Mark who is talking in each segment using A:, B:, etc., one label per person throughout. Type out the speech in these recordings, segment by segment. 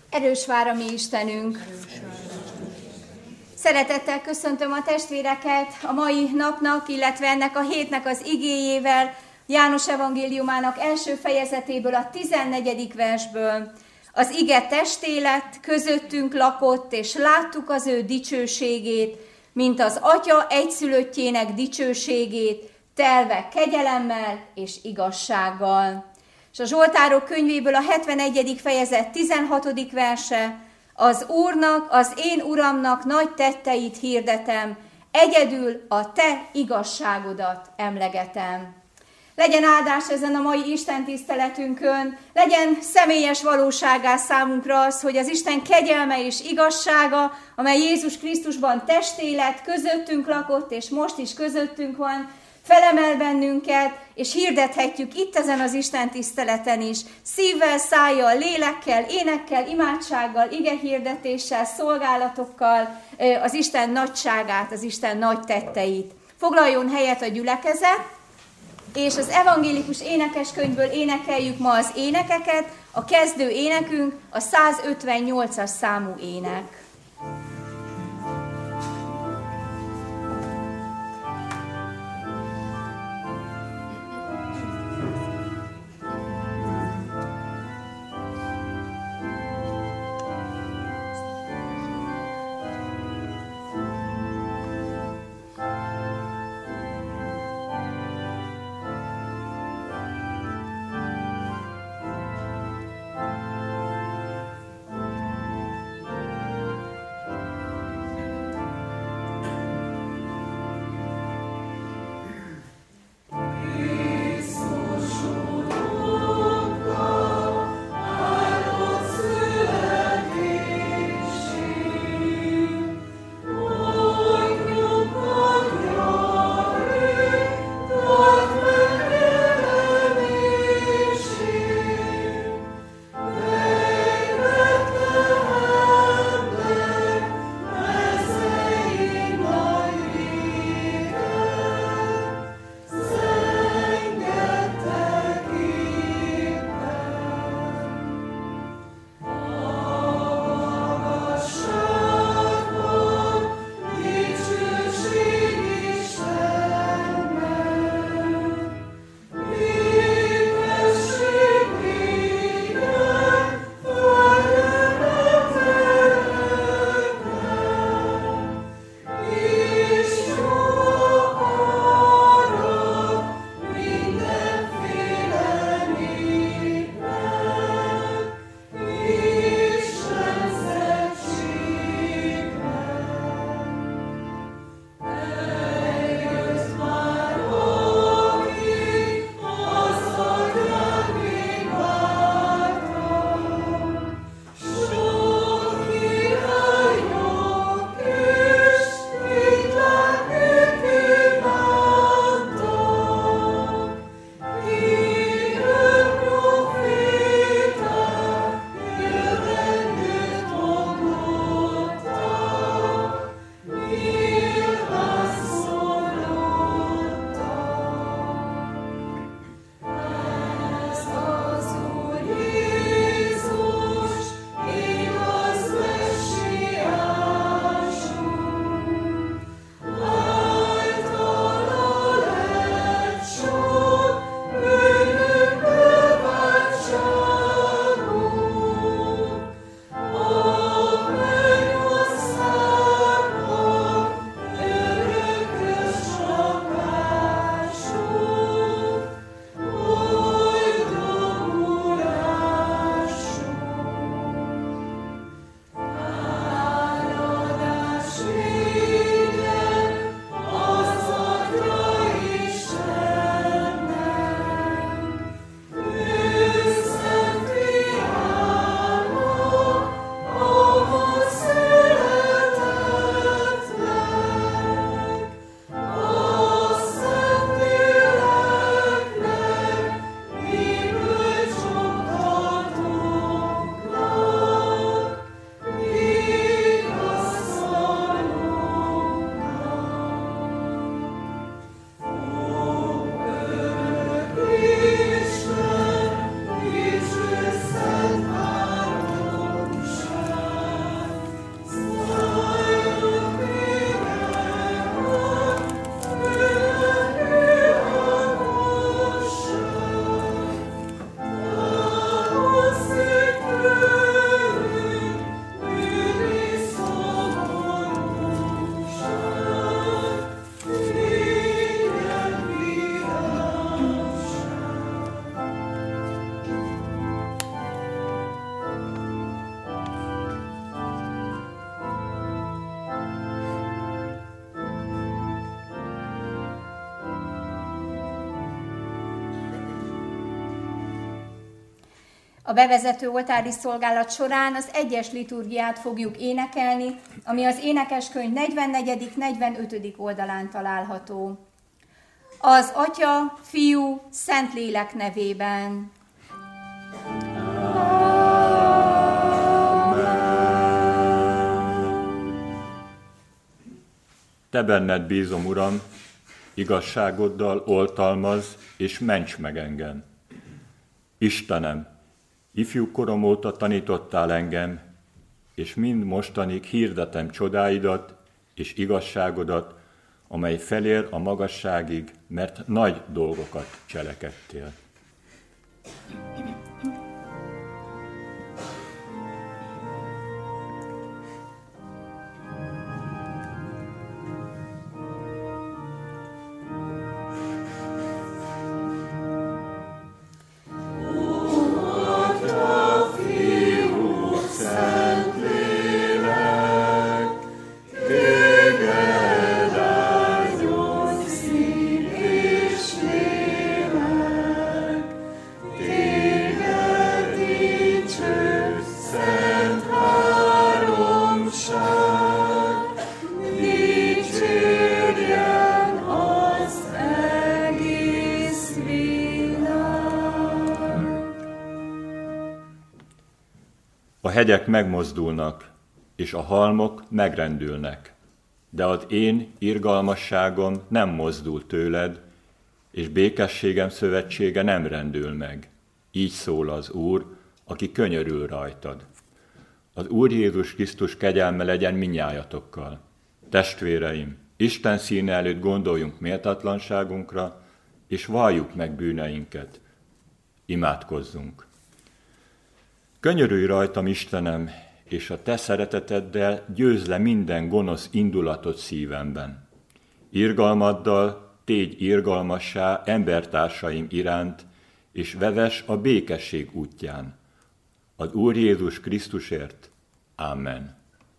A: Erős vár a mi Istenünk! Szeretettel köszöntöm a testvéreket a mai napnak, illetve ennek a hétnek az igéjével, János evangéliumának első fejezetéből, a 14. versből. Az ige testé lett, közöttünk lakott, és láttuk az ő dicsőségét, mint az Atya egyszülöttjének dicsőségét, telve kegyelemmel és igazsággal. És a Zsoltárok könyvéből a 71. fejezet 16. verse: az Úrnak, az én Uramnak nagy tetteit hirdetem, egyedül a te igazságodat emlegetem. Legyen áldás ezen a mai Isten tiszteletünkön, legyen személyes valóságá számunkra az, hogy az Isten kegyelme és igazsága, amely Jézus Krisztusban testé lett, közöttünk lakott, és most is közöttünk van, felemel bennünket, és hirdethetjük itt ezen az Isten tiszteleten is, szívvel, szájjal, lélekkel, énekkel, imádsággal, igehirdetéssel, szolgálatokkal az Isten nagyságát, az Isten nagy tetteit. Foglaljon helyet a gyülekezet, és az evangélikus énekeskönyvből énekeljük ma az énekeket, a kezdő énekünk a 158-as számú ének. A bevezető oltári szolgálat során az egyes liturgiát fogjuk énekelni, ami az énekeskönyv 44., 45. oldalán található. Az Atya, Fiú, Szentlélek nevében.
B: Te benned bízom, Uram, igazságoddal oltalmazz és ments meg engem. Istenem, ifjú korom óta tanítottál engem, és mind mostanig hirdetem csodáidat és igazságodat, amely felér a magasságig, mert nagy dolgokat cselekedtél. A hegyek megmozdulnak, és a halmok megrendülnek, de az én irgalmasságom nem mozdul tőled, és békességem szövetsége nem rendül meg. Így szól az Úr, aki könyörül rajtad. Az Úr Jézus Krisztus kegyelme legyen mindnyájatokkal. Testvéreim, Isten színe előtt gondoljunk méltatlanságunkra, és valljuk meg bűneinket. Imádkozzunk. Könyörülj rajtam, Istenem, és a te szereteteddel győzd le minden gonosz indulatot szívemben. Irgalmaddal tégy irgalmassá embertársaim iránt, és vezess a békesség útján. Az Úr Jézus Krisztusért. Amen.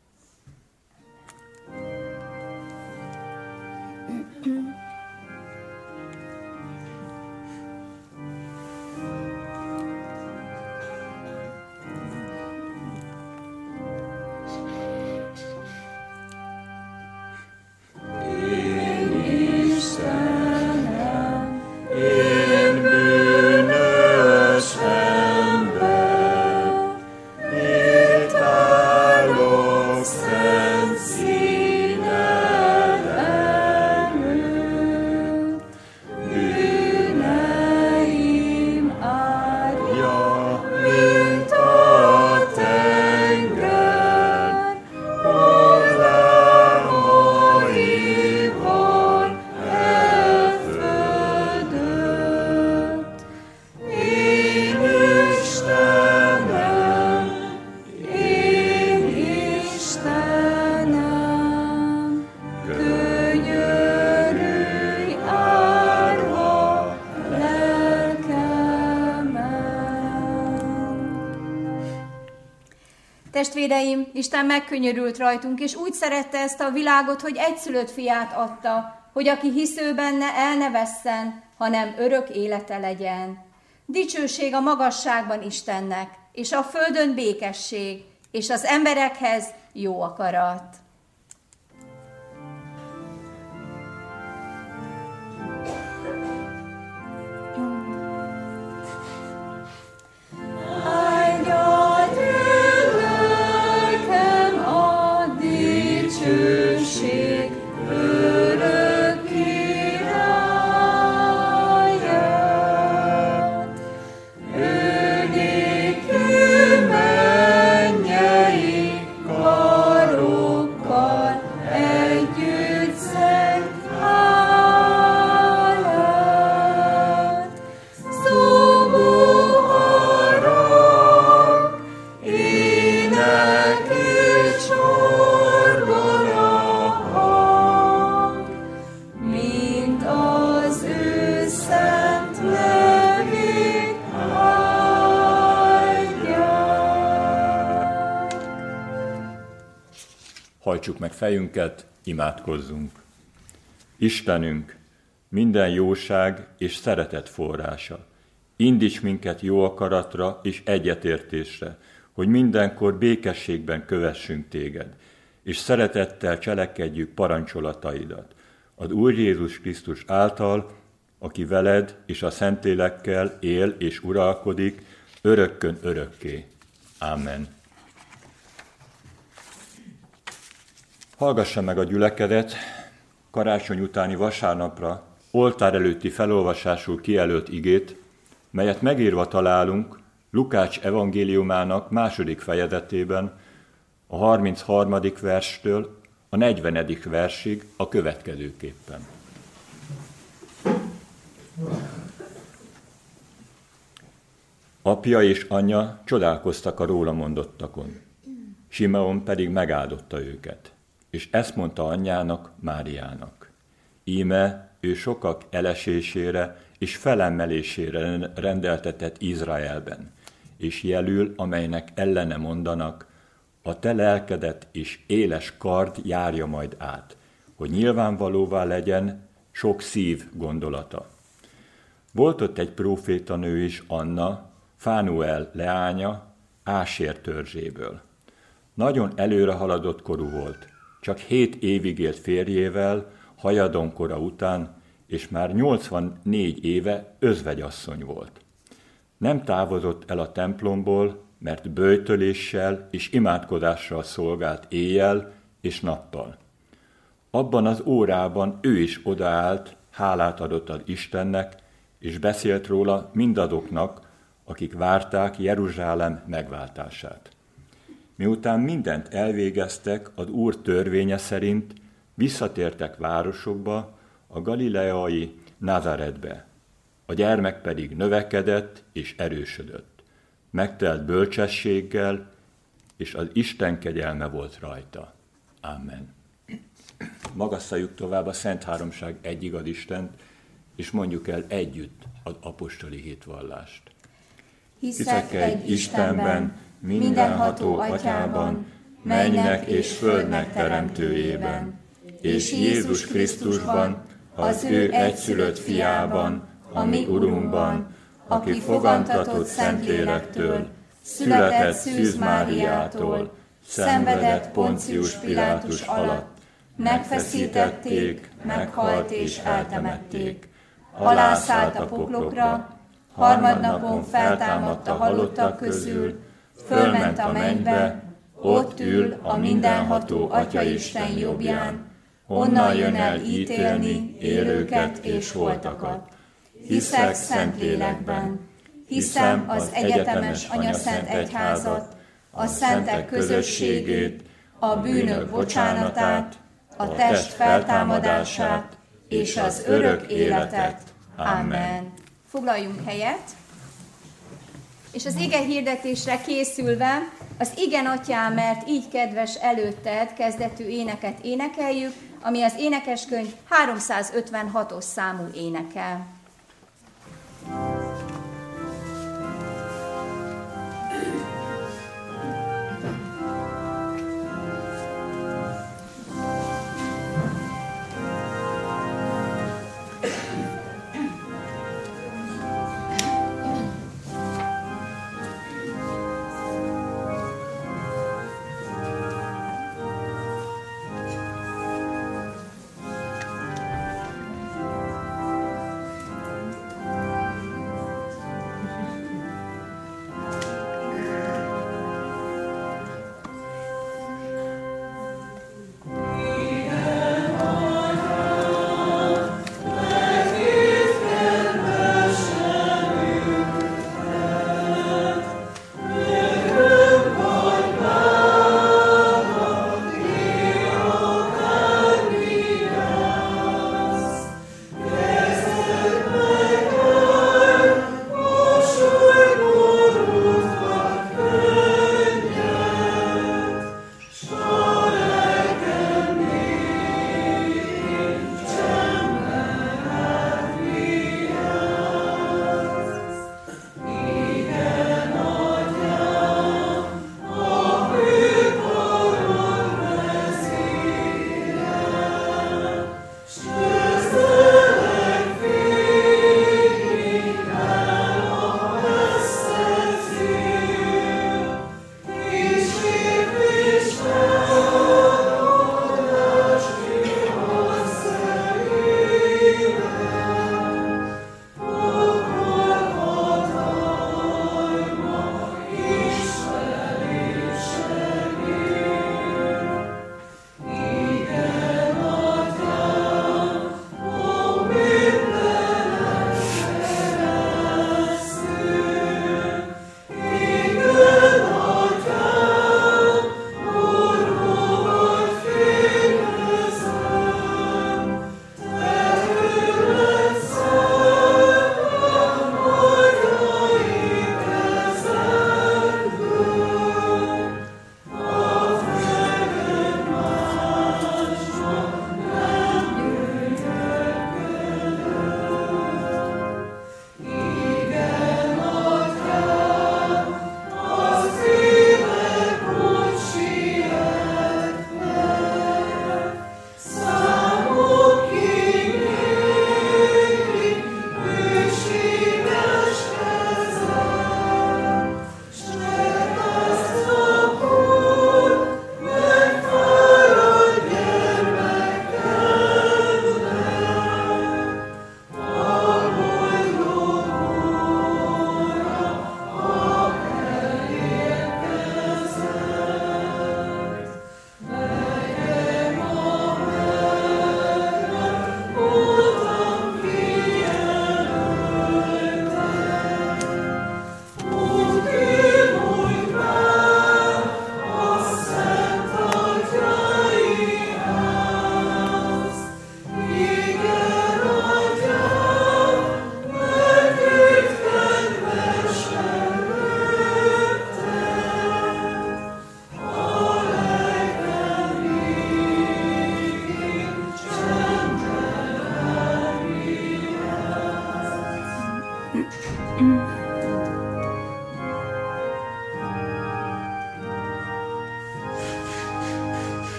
A: Testvéreim, Isten megkönyörült rajtunk, és úgy szerette ezt a világot, hogy egyszülött fiát adta, hogy aki hisz ő benne, el ne vesszen, hanem örök élete legyen. Dicsőség a magasságban Istennek, és a földön békesség, és az emberekhez jó akarat.
B: Hajtsuk meg fejünket, imádkozzunk. Istenünk, minden jóság és szeretet forrása, Indíts minket jó akaratra és egyetértésre, hogy mindenkor békességben kövessünk téged, és szeretettel cselekedjük parancsolataidat. Az Úr Jézus Krisztus által, aki veled és a Szentlélekkel él és uralkodik, örökkön örökké. Amen. Hallgassa meg a gyülekezet karácsony utáni vasárnapra oltár előtti felolvasásul kijelölt igét, melyet megírva találunk Lukács evangéliumának 2. fejezetében, a 33. verstől a 40. versig a következőképpen. Apja és anyja csodálkoztak a róla mondottakon. Simeon pedig megáldotta őket, és ezt mondta anyjának, Máriának. Íme ő sokak elesésére és felemelésére rendeltetett Izraelben, és jelül, amelynek ellene mondanak, a te lelkedet és éles kard járja majd át, hogy nyilvánvalóvá legyen sok szív gondolata. Volt ott egy prófétanő is, Anna, Fánuel leánya, Ásér törzséből. Nagyon előre haladott korú volt, csak 7 évig élt férjével, hajadonkola után, és már 84 éve özvegyasszony volt. Nem távozott el a templomból, mert böjtöléssel és imádkozással szolgált éjjel és nappal. Abban az órában ő is odaállt, hálát adott az Istennek, és beszélt róla mindazoknak, akik várták Jeruzsálem megváltását. Miután mindent elvégeztek az Úr törvénye szerint, visszatértek városokba, a galileai Názáretbe. A gyermek pedig növekedett és erősödött. Megtelt bölcsességgel, és az Isten kegyelme volt rajta. Amen. Magasszaljuk tovább a Szent Háromság egyigaz Istent, és mondjuk el együtt az apostoli hitvallást.
A: Hiszek egy Istenben, mindenható Atyában, mennynek és földnek teremtőjében, és Jézus Krisztusban, az ő egyszülött fiában, a mi Urunkban, aki fogantatott Szentlélektől, született Szűz Máriától, szenvedett Poncius Pilátus alatt, megfeszítették, meghalt és eltemették, alászállt a poklokra, harmadnapon feltámadt a halottak közül, fölment a mennybe, ott ül a mindenható Atyaisten jobbján, onnan jön el ítélni élőket és holtakat. Hiszek Szentlélekben, hiszem az egyetemes Anyaszent Egyházat, a szentek közösségét, a bűnök bocsánatát, a test feltámadását és az örök életet. Amen. Foglaljunk helyet, és az ige hirdetésre készülve az Igen Atyám, mert így kedves előtted kezdetű éneket énekeljük, ami az énekeskönyv 356-os számú éneke.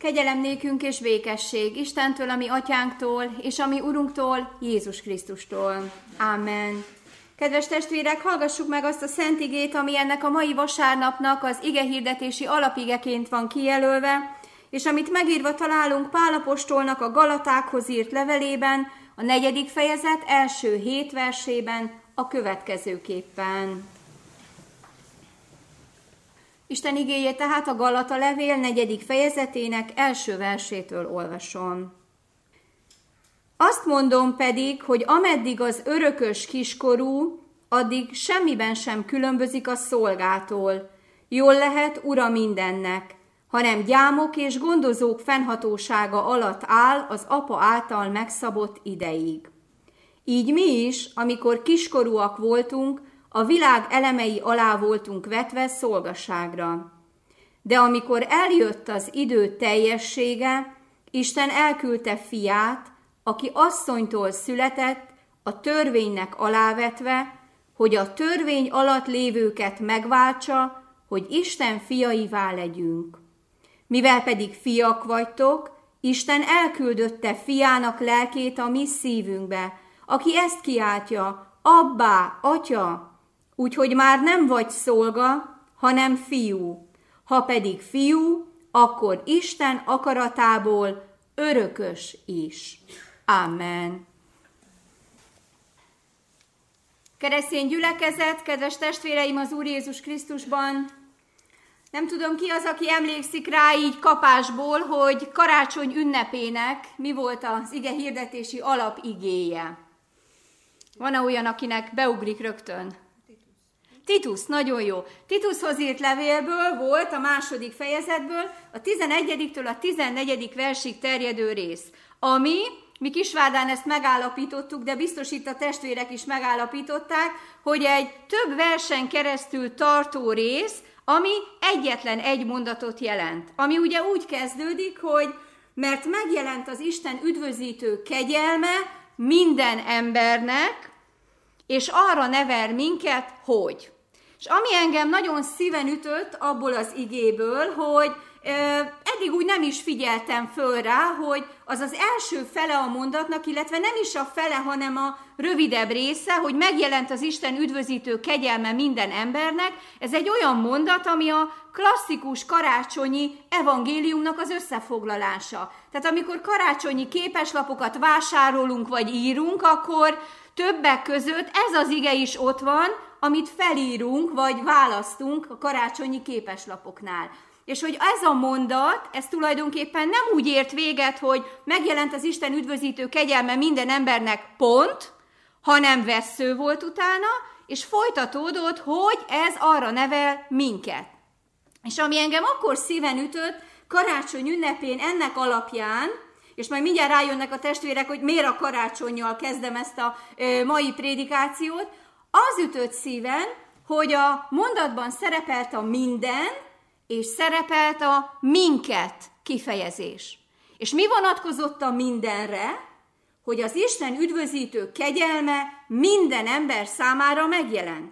A: Kegyelem nékünk és békesség Istentől, a mi atyánktól, és a mi Urunktól, Jézus Krisztustól. Ámen. Kedves testvérek, hallgassuk meg azt a szent igét, ami ennek a mai vasárnapnak az igehirdetési alapigeként van kijelölve, és amit megírva találunk Pál apostolnak a Galatákhoz írt levelében, a 4. fejezet első 7 versében a következőképpen. Isten igéjét tehát a Galata levél 4. fejezetének első versétől olvasom. Azt mondom pedig, hogy ameddig az örökös kiskorú, addig semmiben sem különbözik a szolgától. Jól lehet ura mindennek, hanem gyámok és gondozók fennhatósága alatt áll az apa által megszabott ideig. Így mi is, amikor kiskorúak voltunk, a világ elemei alá voltunk vetve szolgaságra. De amikor eljött az idő teljessége, Isten elküldte fiát, aki asszonytól született, a törvénynek alávetve, hogy a törvény alatt lévőket megváltsa, hogy Isten fiaivá legyünk. Mivel pedig fiak vagytok, Isten elküldötte fiának lelkét a mi szívünkbe, aki ezt kiáltja, abbá, atya, úgyhogy már nem vagy szolga, hanem fiú. Ha pedig fiú, akkor Isten akaratából örökös is. Amen. Keresztény gyülekezet, kedves testvéreim az Úr Jézus Krisztusban, nem tudom ki az, aki emlékszik rá így kapásból, hogy karácsony ünnepének mi volt az igehirdetési alapigéje. Van-e olyan, akinek beugrik rögtön? Titus, nagyon jó. Titushoz írt levélből volt a 2. fejezetből a 11-től a 14. versig terjedő rész, ami, mi Kisvárdán ezt megállapítottuk, de biztos itt a testvérek is megállapították, hogy egy több versen keresztül tartó rész, ami egyetlen egy mondatot jelent. Ami ugye úgy kezdődik, hogy mert megjelent az Isten üdvözítő kegyelme minden embernek, és arra nevel minket, hogy. És ami engem nagyon szíven ütött abból az igéből, hogy eddig úgy nem is figyeltem föl rá, hogy az az első fele a mondatnak, illetve nem is a fele, hanem a rövidebb része, hogy megjelent az Isten üdvözítő kegyelme minden embernek. Ez egy olyan mondat, ami a klasszikus karácsonyi evangéliumnak az összefoglalása. Tehát amikor karácsonyi képeslapokat vásárolunk vagy írunk, akkor többek között ez az ige is ott van, amit felírunk vagy választunk a karácsonyi képeslapoknál. És hogy ez a mondat, ez tulajdonképpen nem úgy ért véget, hogy megjelent az Isten üdvözítő kegyelme minden embernek pont, hanem vessző volt utána, és folytatódott, hogy ez arra nevel minket. És ami engem akkor szíven ütött, karácsony ünnepén ennek alapján, és majd mindjárt rájönnek a testvérek, hogy miért a karácsonnyal kezdem ezt a mai prédikációt, az ütött szíven, hogy a mondatban szerepelt a minden, és szerepelt a minket kifejezés. És mi vonatkozott a mindenre? Hogy az Isten üdvözítő kegyelme minden ember számára megjelent.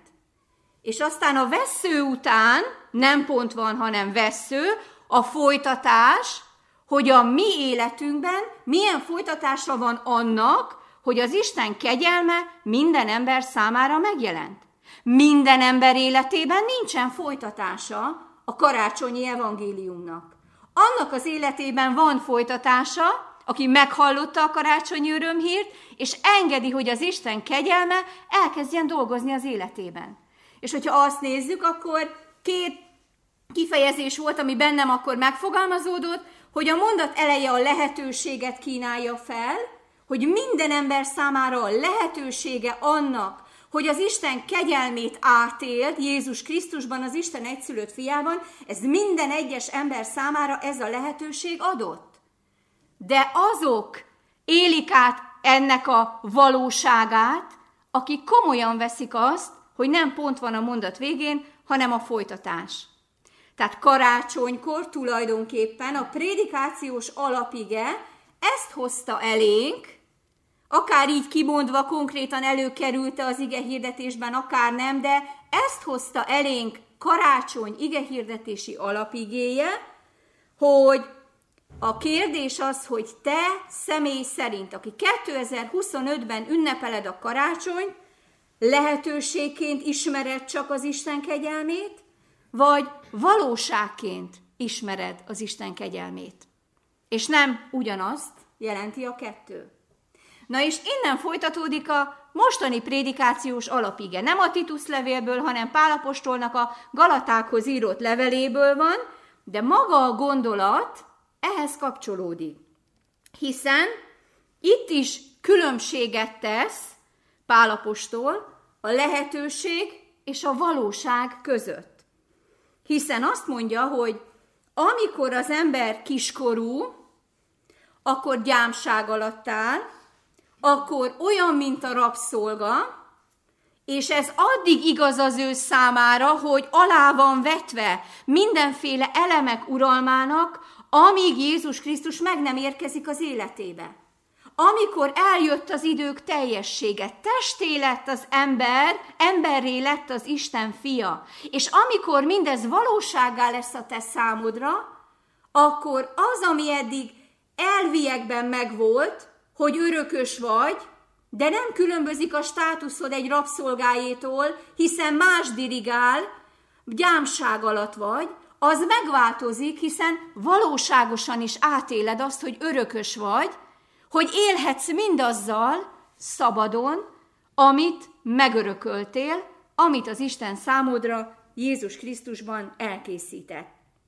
A: És aztán a vessző után, nem pont van, hanem vessző, a folytatás, hogy a mi életünkben milyen folytatása van annak, hogy az Isten kegyelme minden ember számára megjelent. Minden ember életében nincsen folytatása a karácsonyi evangéliumnak. Annak az életében van folytatása, aki meghallotta a karácsonyi örömhírt, és engedi, hogy az Isten kegyelme elkezdjen dolgozni az életében. És hogyha azt nézzük, akkor 2 kifejezés volt, ami bennem akkor megfogalmazódott, hogy a mondat eleje a lehetőséget kínálja fel, hogy minden ember számára a lehetősége annak, hogy az Isten kegyelmét átélt Jézus Krisztusban, az Isten egyszülött fiában, ez minden egyes ember számára ez a lehetőség adott. De azok élik át ennek a valóságát, akik komolyan veszik azt, hogy nem pont van a mondat végén, hanem a folytatás. Tehát karácsonykor tulajdonképpen a prédikációs alapige ezt hozta elénk, akár így kimondva konkrétan előkerülte az igehirdetésben, akár nem, de ezt hozta elénk karácsony igehirdetési alapigéje, hogy A kérdés az, hogy te személy szerint, aki 2025-ben ünnepeled a karácsonyt, lehetőségként ismered csak az Isten kegyelmét, vagy valóságként ismered az Isten kegyelmét. És nem ugyanazt jelenti a kettő. Na és innen folytatódik a mostani prédikációs alapige. Nem a Titus levélből, hanem Pál apostolnak a Galatákhoz írott leveléből van, de maga a gondolat ehhez kapcsolódik. Hiszen itt is különbséget tesz Pál apostol a lehetőség és a valóság között. Hiszen azt mondja, hogy amikor az ember kiskorú, akkor gyámság alatt áll, akkor olyan, mint a rabszolga, és ez addig igaz az ő számára, hogy alá van vetve mindenféle elemek uralmának, amíg Jézus Krisztus meg nem érkezik az életébe. Amikor eljött az idők teljessége, testé lett az ember, emberré lett az Isten fia, és amikor mindez valósággá lesz a te számodra, akkor az, ami eddig elviekben megvolt, hogy örökös vagy, de nem különbözik a státuszod egy rabszolgájétól, hiszen más dirigál, gyámság alatt vagy, az megváltozik, hiszen valóságosan is átéled azt, hogy örökös vagy, hogy élhetsz mindazzal szabadon, amit megörököltél, amit az Isten számodra Jézus Krisztusban elkészített.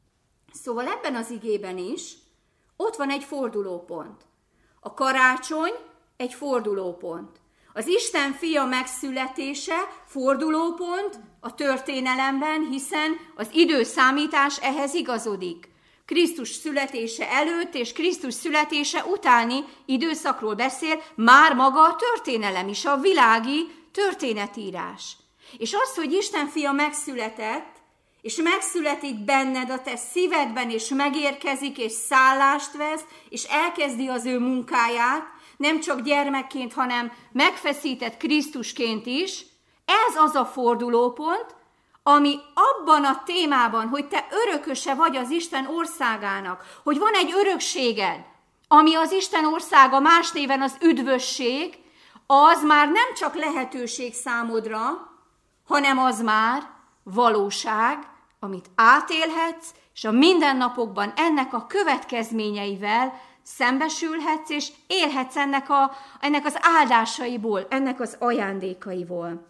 A: Szóval ebben az igében is ott van egy fordulópont. A karácsony egy fordulópont. Az Isten fia megszületése fordulópont a történelemben, hiszen az időszámítás ehhez igazodik. Krisztus születése előtt és Krisztus születése utáni időszakról beszél már maga a történelem is, a világi történetírás. És az, hogy Isten fia megszületett, és megszületik benned a te szívedben, és megérkezik, és szállást vesz, és elkezdi az ő munkáját, nem csak gyermekként, hanem megfeszített Krisztusként is, ez az a fordulópont, ami abban a témában, hogy te örököse vagy az Isten országának, hogy van egy örökséged, ami az Isten országa, más néven az üdvösség, az már nem csak lehetőség számodra, hanem az már valóság, amit átélhetsz, és a mindennapokban ennek a következményeivel szembesülhetsz, és élhetsz ennek az áldásaiból, ennek az ajándékaiból.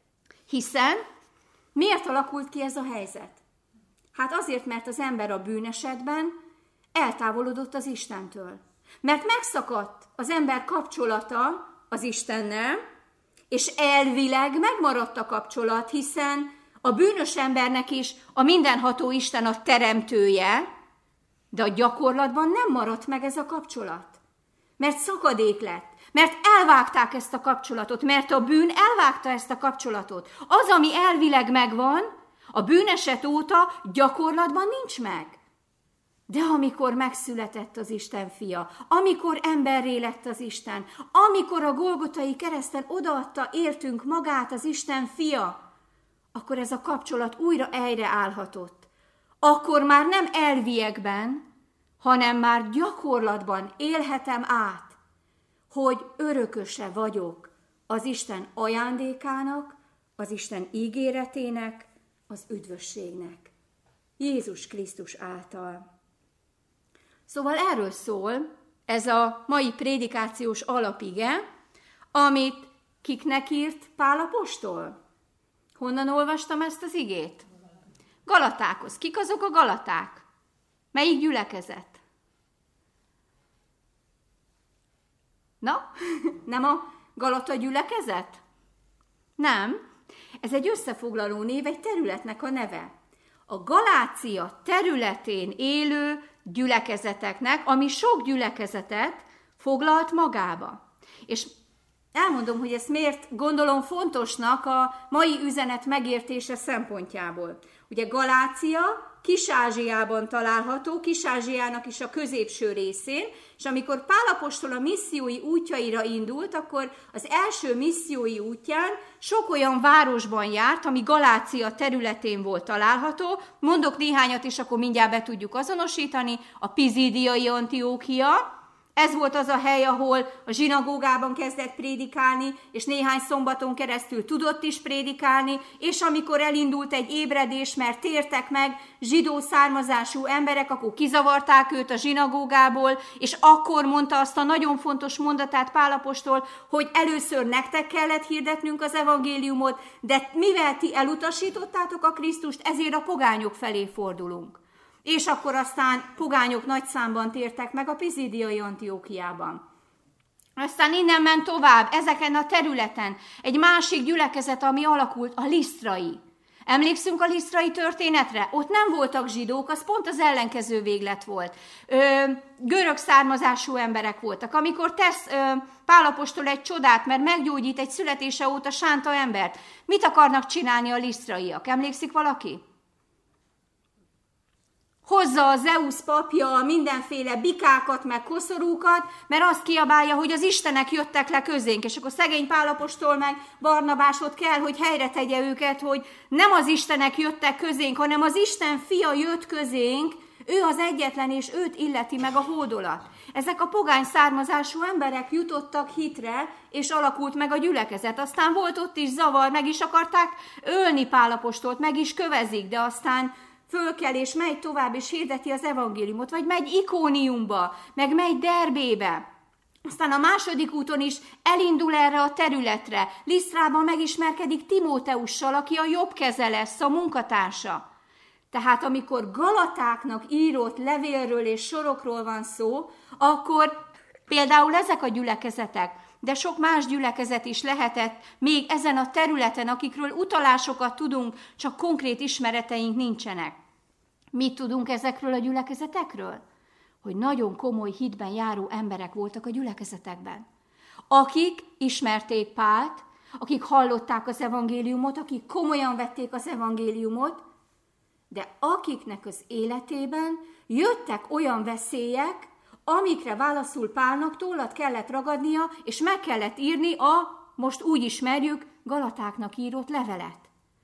A: Hiszen miért alakult ki ez a helyzet? Hát azért, mert az ember a bűnesetben eltávolodott az Istentől. Mert megszakadt az ember kapcsolata az Istennel, és elvileg megmaradt a kapcsolat, hiszen a bűnös embernek is a mindenható Isten a teremtője, de a gyakorlatban nem maradt meg ez a kapcsolat. Mert szakadék lett, mert elvágták ezt a kapcsolatot, mert a bűn elvágta ezt a kapcsolatot. Az, ami elvileg megvan, a bűneset óta gyakorlatban nincs meg. De amikor megszületett az Isten fia, amikor emberré lett az Isten, amikor a Golgotai kereszten odaadta értünk magát az Isten fia, akkor ez a kapcsolat újra helyreállhatott. Akkor már nem elviekben, hanem már gyakorlatban élhetem át, hogy örököse vagyok az Isten ajándékának, az Isten ígéretének, az üdvösségnek. Jézus Krisztus által. Szóval erről szól ez a mai prédikációs alapige, amit kiknek írt Pál apostol? Honnan olvastam ezt az igét? Galatákhoz. Kik azok a galaták? Melyik gyülekezet? Na, nem a Galata gyülekezet? Nem. Ez egy összefoglaló név, egy területnek a neve. A Galácia területén élő gyülekezeteknek, ami sok gyülekezetet foglalt magába. És elmondom, hogy ezt miért gondolom fontosnak a mai üzenet megértése szempontjából. Ugye Galácia Kis-Ázsiában található, Kis-Ázsiának is a középső részén, és amikor Pál apostol a missziói útjaira indult, akkor az első missziói útján sok olyan városban járt, ami Galácia területén volt található. Mondok néhányat, és akkor mindjárt be tudjuk azonosítani. A Pizídiai Antiókia, ez volt az a hely, ahol a zsinagógában kezdett prédikálni, és néhány szombaton keresztül tudott is prédikálni, és amikor elindult egy ébredés, mert tértek meg zsidó származású emberek, akkor kizavarták őt a zsinagógából, és akkor mondta azt a nagyon fontos mondatát Pál apostol, hogy először nektek kellett hirdetnünk az evangéliumot, de mivel ti elutasítottátok a Krisztust, ezért a pogányok felé fordulunk. És akkor aztán pogányok nagy számban tértek meg a Pizídiai Antiókiában. Aztán innen ment tovább, ezeken a területen egy másik gyülekezet, ami alakult, a lisztrai. Emlékszünk a lisztrai történetre? Ott nem voltak zsidók, az pont az ellenkező véglet volt. Görög származású emberek voltak. Amikor tesz Pál apostol egy csodát, mert meggyógyít egy születése óta sánta embert, mit akarnak csinálni a lisztraiak? Emlékszik valaki? Hozza a Zeusz papja mindenféle bikákat, meg koszorúkat, mert azt kiabálja, hogy az istenek jöttek le közénk, és akkor szegény Pál apostol meg Barnabás ott kell, hogy helyre tegye őket, hogy nem az istenek jöttek közénk, hanem az Isten fia jött közénk, ő az egyetlen, és őt illeti meg a hódolat. Ezek a pogány származású emberek jutottak hitre, és alakult meg a gyülekezet. Aztán volt ott is zavar, meg is akarták ölni Pál apostolt, meg is kövezik, de aztán fölkel és megy tovább, és hirdeti az evangéliumot, vagy megy Ikóniumba, meg megy Derbébe. Aztán a második úton is elindul erre a területre. Lisztrában megismerkedik Timóteussal, aki a jobb keze lesz, a munkatársa. Tehát amikor Galatáknak írott levélről és sorokról van szó, akkor például ezek a gyülekezetek, de sok más gyülekezet is lehetett még ezen a területen, akikről utalásokat tudunk, csak konkrét ismereteink nincsenek. Mit tudunk ezekről a gyülekezetekről? Hogy nagyon komoly hitben járó emberek voltak a gyülekezetekben. Akik ismerték Pált, akik hallották az evangéliumot, akik komolyan vették az evangéliumot, de akiknek az életében jöttek olyan veszélyek, amikre válaszul Pálnak tollat kellett ragadnia, és meg kellett írni most úgy ismerjük, Galatáknak írott levelet.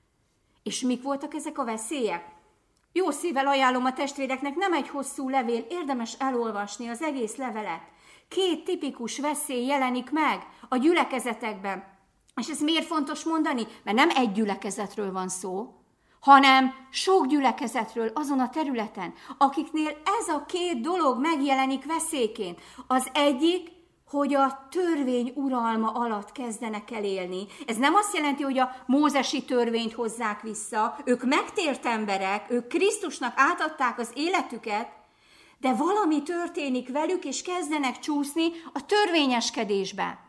A: És mik voltak ezek a veszélyek? Jó szívvel ajánlom a testvéreknek, nem egy hosszú levél, érdemes elolvasni az egész levelet. 2 tipikus veszély jelenik meg a gyülekezetekben. És ez miért fontos mondani? Mert nem egy gyülekezetről van szó, hanem sok gyülekezetről azon a területen, akiknél ez a 2 dolog megjelenik veszélyként. Az egyik, hogy a törvény uralma alatt kezdenek el élni. Ez nem azt jelenti, hogy a mózesi törvényt hozzák vissza, ők megtért emberek, ők Krisztusnak átadták az életüket, de valami történik velük, és kezdenek csúszni a törvényeskedésbe.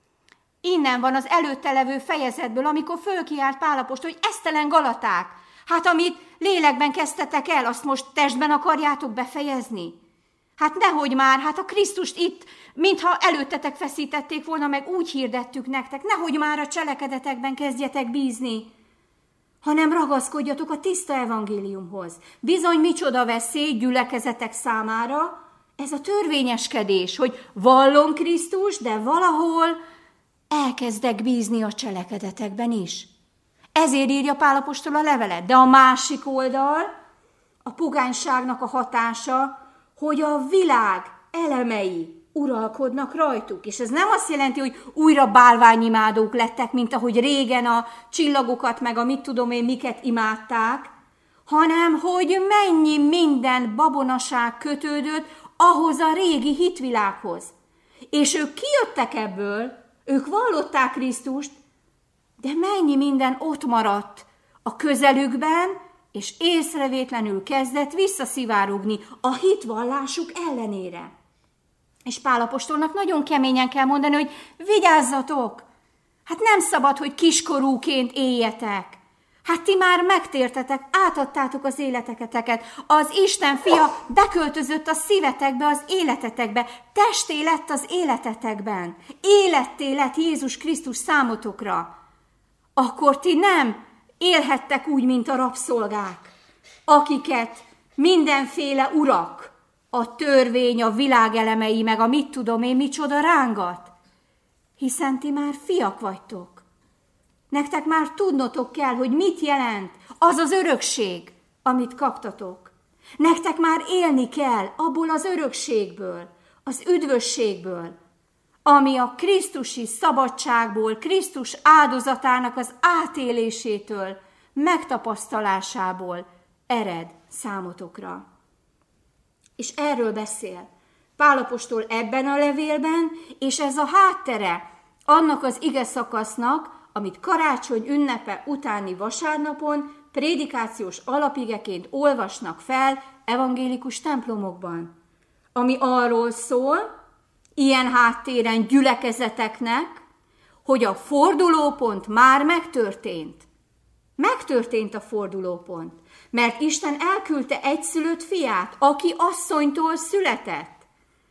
A: Innen van az előtte levő fejezetből, amikor fölkiált Pál apostol, hogy esztelen Galaták, hát amit lélekben kezdtetek el, azt most testben akarjátok befejezni? Hát nehogy már, hát a Krisztust itt, mintha előttetek feszítették volna, meg úgy hirdettük nektek, nehogy már a cselekedetekben kezdjetek bízni, hanem ragaszkodjatok a tiszta evangéliumhoz. Bizony micsoda veszély gyülekezetek számára, ez a törvényeskedés, hogy vallom Krisztus, de valahol elkezdek bízni a cselekedetekben is. Ezért írja Pál apostol a levelet. De a másik oldal, a pogányságnak a hatása, hogy a világ elemei uralkodnak rajtuk. És ez nem azt jelenti, hogy újra bálványimádók lettek, mint ahogy régen a csillagokat, meg a mit tudom én miket imádták, hanem hogy mennyi minden babonaság kötődött ahhoz a régi hitvilághoz. És ők kijöttek ebből, ők vallották Krisztust, de mennyi minden ott maradt a közelükben, és észrevétlenül kezdett visszaszivárogni a hitvallásuk ellenére. És Pál apostolnak nagyon keményen kell mondani, hogy vigyázzatok! Hát nem szabad, hogy kiskorúként éljetek. Hát ti már megtértetek, átadtátok az életeteket. Az Isten fia beköltözött a szívetekbe, az életetekbe. Testé lett az életetekben. Életté lett Jézus Krisztus számotokra. Akkor ti nem élhettek úgy, mint a rabszolgák, akiket mindenféle urak, a törvény, a világ elemei, meg a mit tudom én micsoda rángat. Hiszen ti már fiak vagytok. Nektek már tudnotok kell, hogy mit jelent az az örökség, amit kaptatok. Nektek már élni kell abból az örökségből, az üdvösségből, ami a krisztusi szabadságból, Krisztus áldozatának az átélésétől, megtapasztalásából ered számotokra. És erről beszél Pál apostol ebben a levélben, és ez a háttere annak az ige szakasznak, amit karácsony ünnepe utáni vasárnapon prédikációs alapigeként olvasnak fel evangélikus templomokban, ami arról szól, ilyen háttéren gyülekezeteknek, hogy a fordulópont már megtörtént. Megtörtént a fordulópont, mert Isten elküldte egyszülött fiát, aki asszonytól született.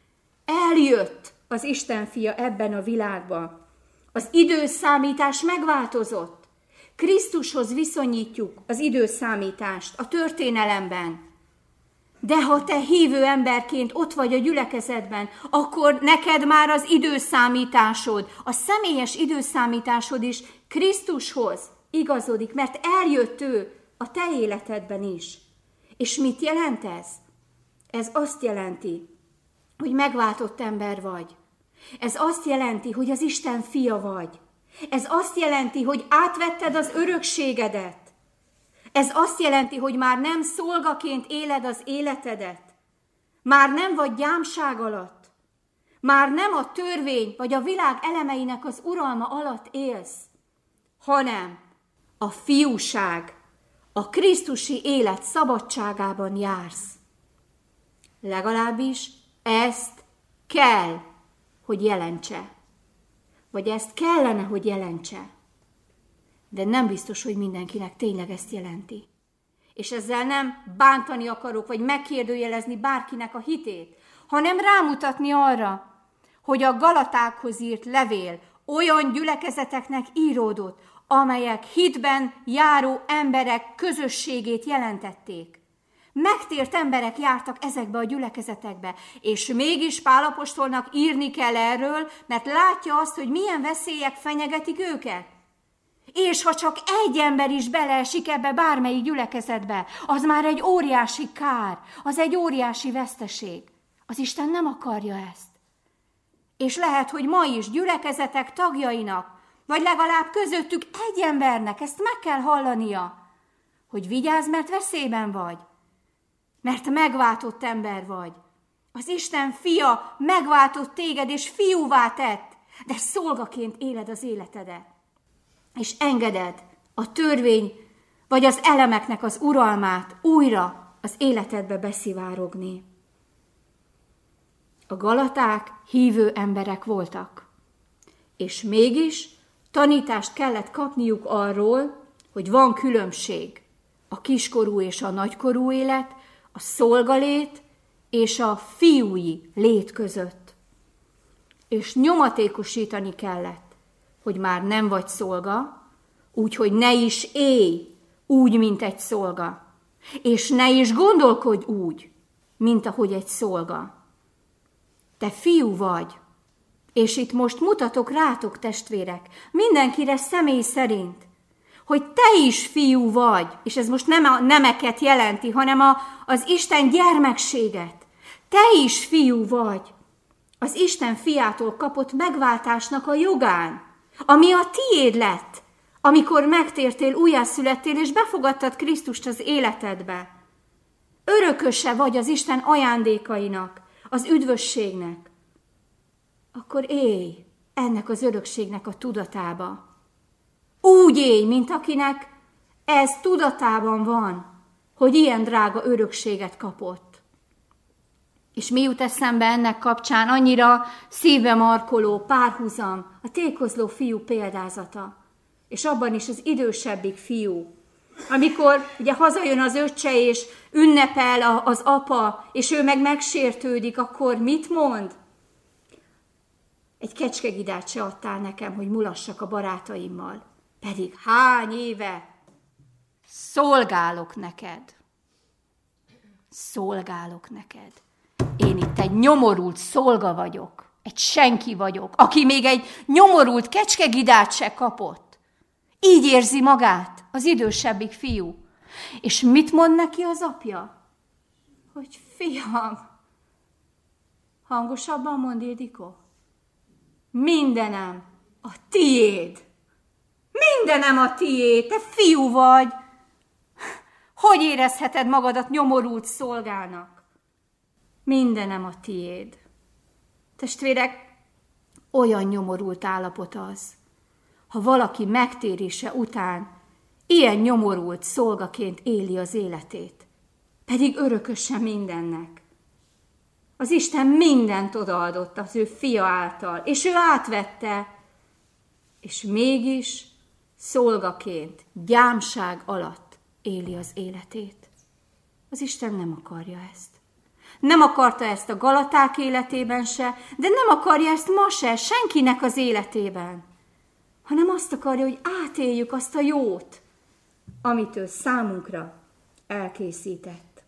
A: Eljött az Isten fia ebben a világban. Az időszámítás megváltozott. Krisztushoz viszonyítjuk az időszámítást a történelemben. De ha te hívő emberként ott vagy a gyülekezetben, akkor neked már az időszámításod, a személyes időszámításod is Krisztushoz igazodik, mert eljött ő a te életedben is. És mit jelent ez? Ez azt jelenti, hogy megváltott ember vagy. Ez azt jelenti, hogy az Isten fia vagy. Ez azt jelenti, hogy átvetted az örökségedet. Ez azt jelenti, hogy már nem szolgaként éled az életedet. Már nem vagy gyámság alatt. Már nem a törvény vagy a világ elemeinek az uralma alatt élsz, hanem a fiúság, a krisztusi élet szabadságában jársz. Legalábbis ezt kell, hogy jelentse. Vagy ezt kellene, hogy jelentse. De nem biztos, hogy mindenkinek tényleg ezt jelenti. És ezzel nem bántani akarok, vagy megkérdőjelezni bárkinek a hitét, hanem rámutatni arra, hogy a Galatákhoz írt levél olyan gyülekezeteknek íródott, amelyek hitben járó emberek közösségét jelentették. Megtért emberek jártak ezekbe a gyülekezetekbe, és mégis Pál apostolnak írni kell erről, mert látja azt, hogy milyen veszélyek fenyegetik őket. És ha csak egy ember is beleesik ebbe bármelyik gyülekezetbe, az már egy óriási kár, az egy óriási veszteség. Az Isten nem akarja ezt. És lehet, hogy ma is gyülekezetek tagjainak, vagy legalább közöttük egy embernek ezt meg kell hallania, hogy vigyázz, mert veszélyben vagy, mert megváltott ember vagy. Az Isten fia megváltott téged, és fiúvá tett, de szolgaként éled az életedet. És engeded a törvény vagy az elemeknek az uralmát újra az életedbe beszivárogni. A galaták hívő emberek voltak, és mégis tanítást kellett kapniuk arról, hogy van különbség a kiskorú és a nagykorú élet, a szolgalét és a fiúi lét között. És nyomatékosítani kellett, hogy már nem vagy szolga, úgyhogy ne is élj úgy, mint egy szolga, és ne is gondolkodj úgy, mint ahogy egy szolga. Te fiú vagy, és itt most mutatok rátok, testvérek, mindenkire személy szerint, hogy te is fiú vagy, és ez most nem a nemeket jelenti, hanem az Isten gyermekséget. Te is fiú vagy, az Isten fiától kapott megváltásnak a jogán, ami a tiéd lett, amikor megtértél, újjászülettél, és befogadtad Krisztust az életedbe. Örököse vagy az Isten ajándékainak, az üdvösségnek. Akkor élj ennek az örökségnek a tudatába. Úgy élj, mint akinek ez tudatában van, hogy ilyen drága örökséget kapott. És mi jut eszembe ennek kapcsán annyira szívbe markoló párhuzam, a tékozló fiú példázata. És abban is az idősebbik fiú. Amikor ugye hazajön az öccse, és ünnepel az apa, és ő meg megsértődik, akkor mit mond? Egy kecskegidát se adtál nekem, hogy mulassak a barátaimmal. Pedig hány éve szolgálok neked. szolgálok neked. Én itt egy nyomorult szolga vagyok, egy senki vagyok, aki még egy nyomorult kecskegidát se kapott. Így érzi magát az idősebbik fiú. És mit mond neki az apja? Hogy fiam, hangosabban mond Ildikó, mindenem a tiéd. Mindenem a tiéd, te fiú vagy. Hogy érezheted magadat nyomorult szolgának? Mindenem a tiéd. Testvérek, olyan nyomorult állapot az, ha valaki megtérése után ilyen nyomorult szolgaként éli az életét, pedig örököse mindennek. Az Isten mindent odaadott az ő fia által, és ő átvette, és mégis szolgaként, gyámság alatt éli az életét. Az Isten nem akarja ezt. Nem akarta ezt a Galaták életében se, de nem akarja ezt ma se, senkinek az életében, hanem azt akarja, hogy átéljük azt a jót, amit ő számunkra elkészített.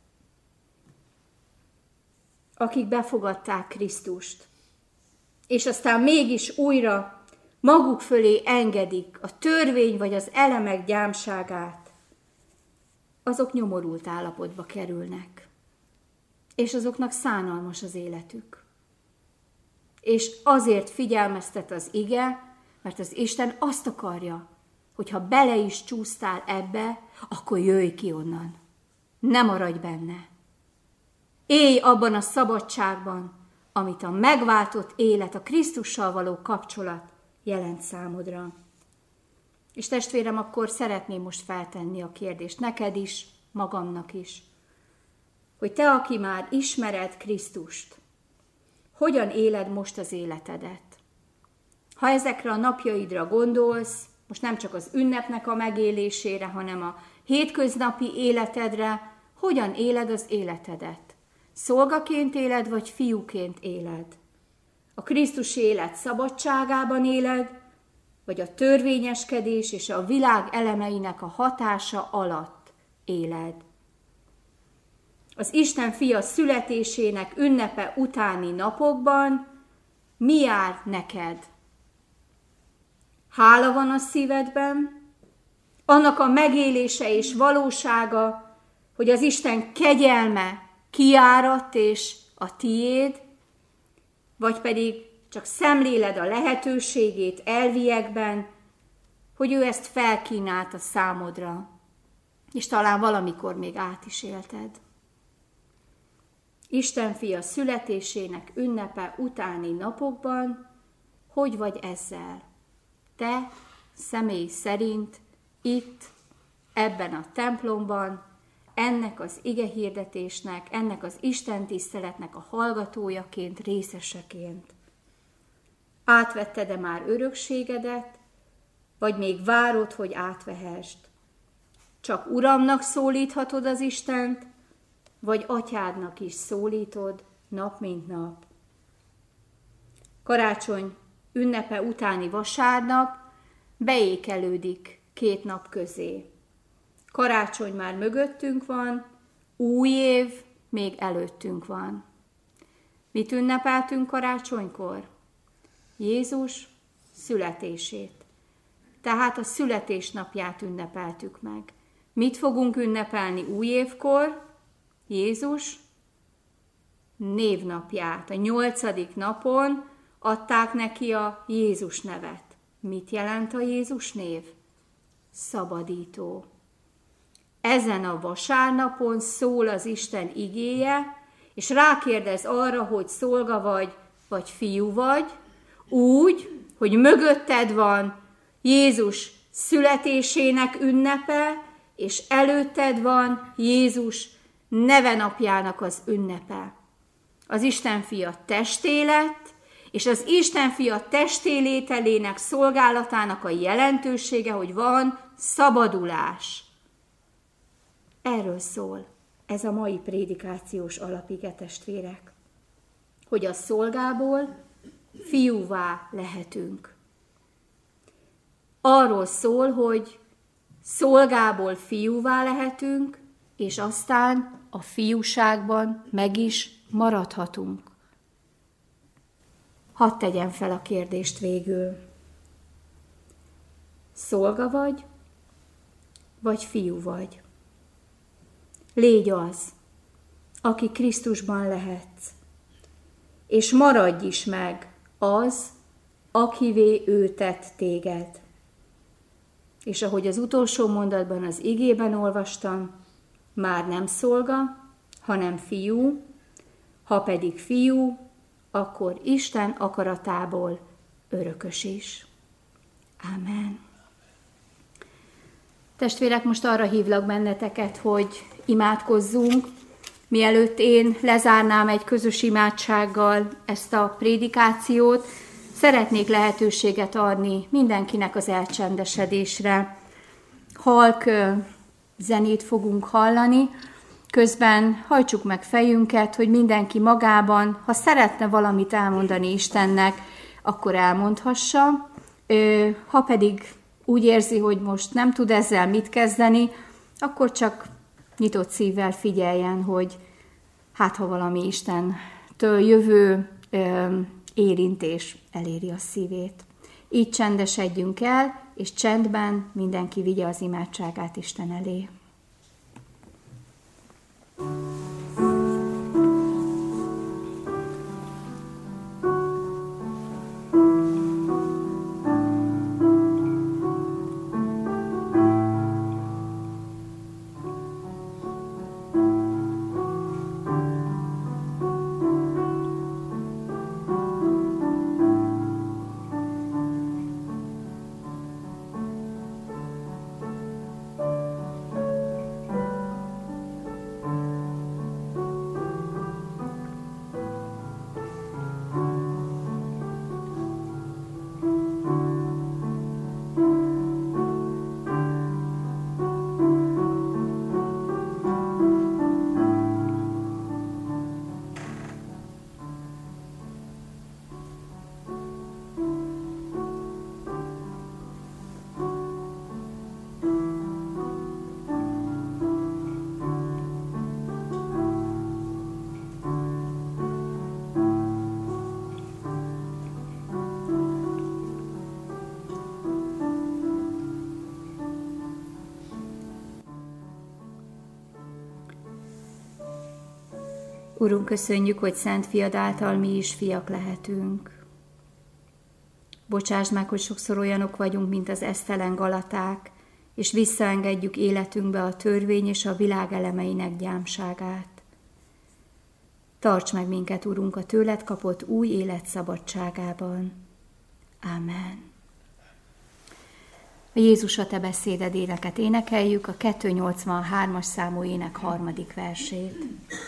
A: Akik befogadták Krisztust, és aztán mégis újra maguk fölé engedik a törvény vagy az elemek gyámságát, azok nyomorult állapotba kerülnek, és azoknak szánalmas az életük. És azért figyelmeztet az ige, mert az Isten azt akarja, hogy ha bele is csúsztál ebbe, akkor jöjj ki onnan. Ne maradj benne. Élj abban a szabadságban, amit a megváltott élet, a Krisztussal való kapcsolat jelent számodra. És testvérem, akkor szeretném most feltenni a kérdést, neked is, magamnak is, hogy te, aki már ismered Krisztust, hogyan éled most az életedet? Ha ezekre a napjaidra gondolsz, most nem csak az ünnepnek a megélésére, hanem a hétköznapi életedre, hogyan éled az életedet? Szolgaként éled, vagy fiúként éled? A Krisztusi élet szabadságában éled, vagy a törvényeskedés és a világ elemeinek a hatása alatt éled? Az Isten fia születésének ünnepe utáni napokban mi jár neked? Hála van a szívedben, annak a megélése és valósága, hogy az Isten kegyelme kiáradt és a tiéd, vagy pedig csak szemléled a lehetőségét elviekben, hogy ő ezt felkínálta számodra, és talán valamikor még át is élted. Isten fia születésének ünnepe utáni napokban hogy vagy ezzel? Te személy szerint itt, ebben a templomban, ennek az igehirdetésnek, ennek az Isten tiszteletnek a hallgatójaként, részeseként. Átvetted-e már örökségedet, vagy még várod, hogy átvehesd? Csak Uramnak szólíthatod az Istent, vagy Atyádnak is szólítod nap mint nap? Karácsony ünnepe utáni vasárnap beékelődik 2 nap közé. Karácsony már mögöttünk van, új év még előttünk van. Mit ünnepeltünk karácsonykor? Jézus születését. Tehát a születésnapját ünnepeltük meg. Mit fogunk ünnepelni új évkor? Jézus névnapját. A 8. napon adták neki a Jézus nevet. Mit jelent a Jézus név? Szabadító. Ezen a vasárnapon szól az Isten igéje, és rákérdez arra, hogy szolga vagy fiú vagy, úgy, hogy mögötted van Jézus születésének ünnepe, és előtted van Jézus nevenapjának az ünnepe. Az Isten fia testé lett, és az Isten fia testé lételének szolgálatának a jelentősége, hogy van szabadulás. Erről szól ez a mai prédikációs alapige, testvérek, hogy a szolgából fiúvá lehetünk. Arról szól, hogy szolgából fiúvá lehetünk, és aztán a fiúságban meg is maradhatunk. Hadd tegyem fel a kérdést végül. Szolga vagy fiú vagy? Légy az, aki Krisztusban lehetsz, és maradj is meg az, akivé ő tett téged. És ahogy az utolsó mondatban az igében olvastam, már nem szolga, hanem fiú, ha pedig fiú, akkor Isten akaratából örökös is. Ámen. Testvérek, most arra hívlak benneteket, hogy imádkozzunk. Mielőtt én lezárnám egy közös imádsággal ezt a prédikációt, szeretnék lehetőséget adni mindenkinek az elcsendesedésre. Halk zenét fogunk hallani, közben hajtsuk meg fejünket, hogy mindenki magában, ha szeretne valamit elmondani Istennek, akkor elmondhassa. Ha pedig úgy érzi, hogy most nem tud ezzel mit kezdeni, akkor csak nyitott szívvel figyeljen, hogy hát ha valami Istentől jövő érintés eléri a szívét. Így csendesedjünk el, és csendben mindenki vigye az imádságát Isten elé. Urunk, köszönjük, hogy Szent Fiad által mi is fiak lehetünk. Bocsásd meg, hogy sokszor olyanok vagyunk, mint az esztelen galaták, és visszaengedjük életünkbe a törvény és a világ elemeinek gyámságát. Tarts meg minket, Urunk, a tőled kapott új élet szabadságában. Ámen. A Jézus a te beszéded éneket énekeljük, a 283-as számú ének 3. versét.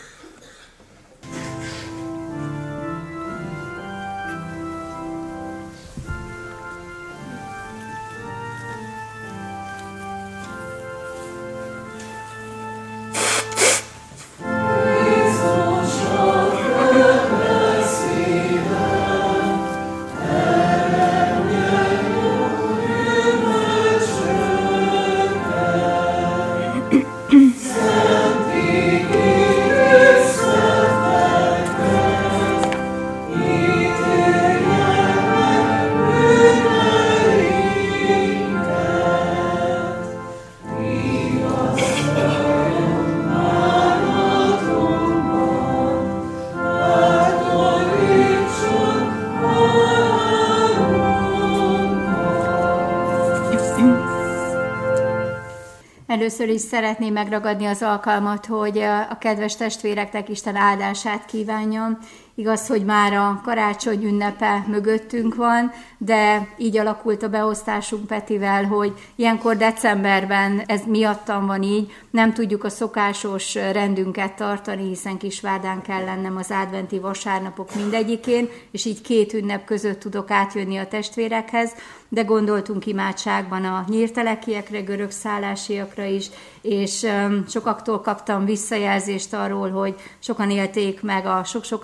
A: Először is szeretném megragadni az alkalmat, hogy a kedves testvéreknek Isten áldását kívánjam. Igaz, hogy már a karácsony ünnepe mögöttünk van, de így alakult a beosztásunk Petivel, hogy ilyenkor decemberben ez miattam van így, nem tudjuk a szokásos rendünket tartani, hiszen Kisvárdán kell lennem az adventi vasárnapok mindegyikén, és így 2 ünnep között tudok átjönni a testvérekhez, de gondoltunk imádságban a nyírtelekiekre, görög szállásiakra is, és sokaktól kaptam visszajelzést arról, hogy sokan élték meg a sok-sok áldást,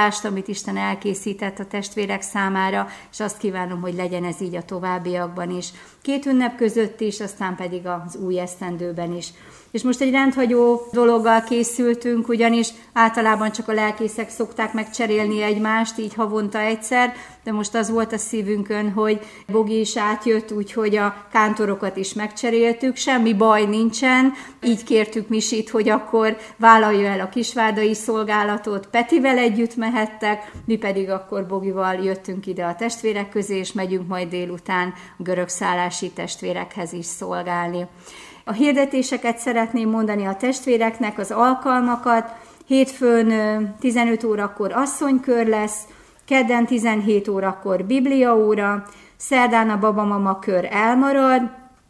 A: áldást, amit Isten elkészített a testvérek számára, és azt kívánom, hogy legyen ez így a továbbiakban is. 2 ünnep között is, aztán pedig az új esztendőben is. És most egy rendhagyó dologgal készültünk, ugyanis általában csak a lelkészek szokták megcserélni egymást, így havonta egyszer, de most az volt a szívünkön, hogy Bogi is átjött, úgyhogy a kántorokat is megcseréltük, semmi baj nincsen, így kértük Misit, hogy akkor vállalja el a kisvárdai szolgálatot, Petivel együtt mehettek, mi pedig akkor Bogival jöttünk ide a testvérek közé, és megyünk majd délután a görögszállási testvérekhez is szolgálni. A hirdetéseket szeretném mondani a testvéreknek, az alkalmakat. Hétfőn 15 órakor asszonykör lesz, kedden 17 órakor bibliaóra, szerdán a babamama kör elmarad,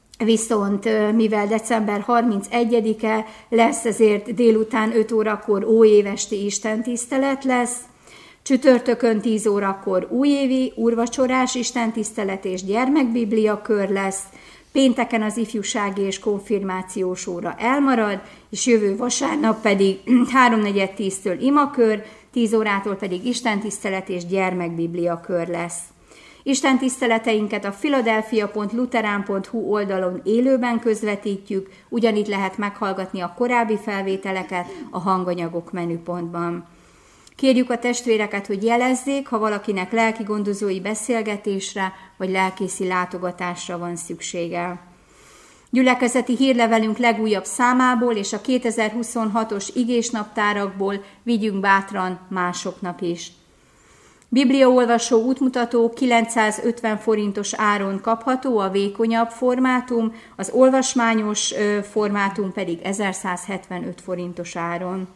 A: viszont mivel december 31-e lesz, ezért délután 5 órakor óévesti istentisztelet lesz, csütörtökön 10 órakor újévi úrvacsorás istentisztelet és gyermekbiblia kör lesz, pénteken az ifjúsági és konfirmációs óra elmarad, és jövő vasárnap pedig 3:4-től imakör, 10 órától pedig istentisztelet és gyermekbiblia kör lesz. Istentiszteleteinket a philadelphia.lutheran.hu oldalon élőben közvetítjük, ugyanitt lehet meghallgatni a korábbi felvételeket a hanganyagok menüpontban. Kérjük a testvéreket, hogy jelezzék, ha valakinek lelkigondozói beszélgetésre vagy lelkészi látogatásra van szüksége. Gyülekezeti hírlevelünk legújabb számából és a 2026-os igésnaptárakból vigyünk bátran másoknak is. Bibliaolvasó útmutató 950 forintos áron kapható a vékonyabb formátum, az olvasmányos formátum pedig 1175 forintos áron.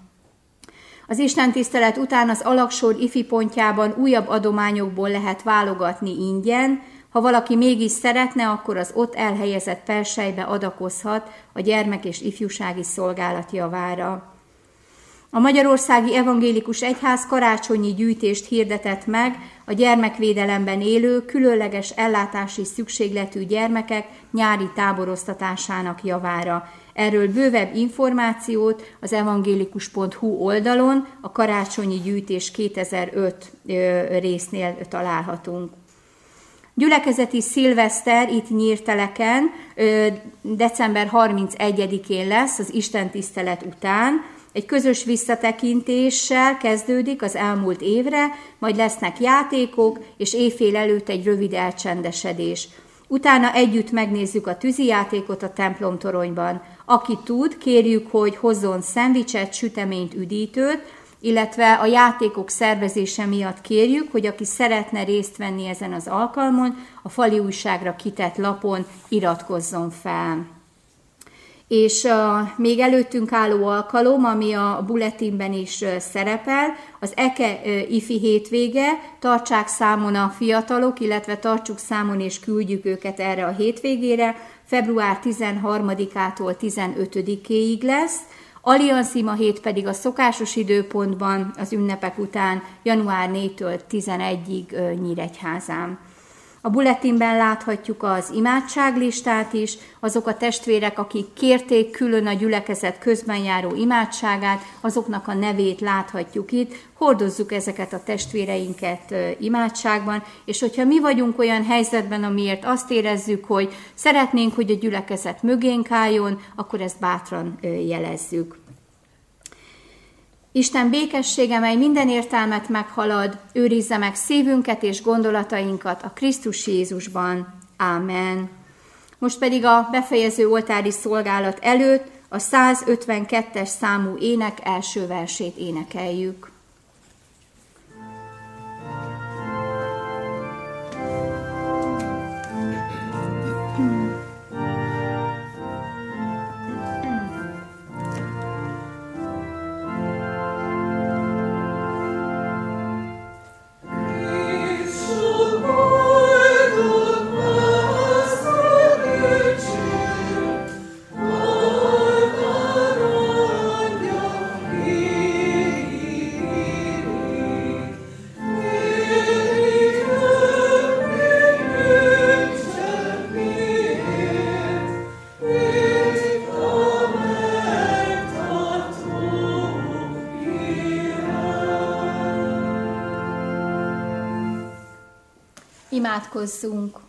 A: Az istentisztelet után az alaksor ifi pontjában újabb adományokból lehet válogatni ingyen, ha valaki mégis szeretne, akkor az ott elhelyezett perselybe adakozhat a gyermek- és ifjúsági szolgálat javára. A Magyarországi Evangélikus Egyház karácsonyi gyűjtést hirdetett meg a gyermekvédelemben élő, különleges ellátási szükségletű gyermekek nyári táboroztatásának javára. Erről bővebb információt az evangélikus.hu oldalon a karácsonyi gyűjtés 2005 résznél találhatunk. Gyülekezeti szilveszter itt Nyírteleken december 31-én lesz az istentisztelet után. Egy közös visszatekintéssel kezdődik az elmúlt évre, majd lesznek játékok, és éjfél előtt egy rövid elcsendesedés. Utána együtt megnézzük a tűzijátékot a templomtoronyban. Aki tud, kérjük, hogy hozzon szendvicset, süteményt, üdítőt, illetve a játékok szervezése miatt kérjük, hogy aki szeretne részt venni ezen az alkalmon, a fali újságra kitett lapon iratkozzon fel. És még előttünk álló alkalom, ami a bulletinben is szerepel, az EKE ifi hétvége, tartsák számon a fiatalok, illetve tartsuk számon és küldjük őket erre a hétvégére, február 13-ától 15-éig lesz, Allianz ima hét pedig a szokásos időpontban az ünnepek után január 4-től 11-ig Nyíregyházán. A bulletinben láthatjuk az imádságlistát is, azok a testvérek, akik kérték külön a gyülekezet közben járó imádságát, azoknak a nevét láthatjuk itt, hordozzuk ezeket a testvéreinket imádságban, és hogyha mi vagyunk olyan helyzetben, amiért azt érezzük, hogy szeretnénk, hogy a gyülekezet mögénk álljon, akkor ezt bátran jelezzük. Isten békessége, mely minden értelmet meghalad, őrizze meg szívünket és gondolatainkat a Krisztus Jézusban. Ámen. Most pedig a befejező oltári szolgálat előtt a 152-es számú ének első versét énekeljük. Imádkozzunk!